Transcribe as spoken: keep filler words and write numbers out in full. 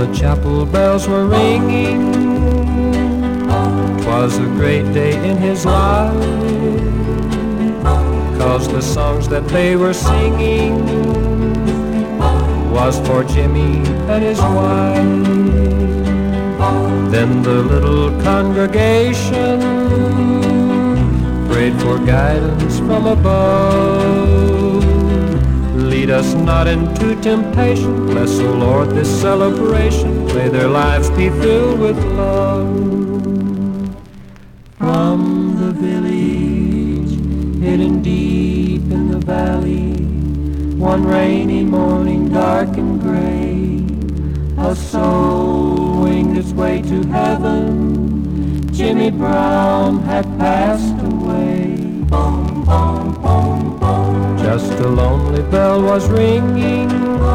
the chapel bells were ringing. 'Twas a great day in his life, 'cause the songs that they were singing was for Jimmy and his wife. Then the little congregation prayed for guidance from above. Lead us not into temptation, bless, O Lord, this celebration. May their lives be filled with love. From the village, hidden deep in the valley, one rainy morning, dark and gray, a soul winged its way to heaven. Jimmy Brown had passed away. Boom, boom, boom, boom. Just a lonely bell was ringing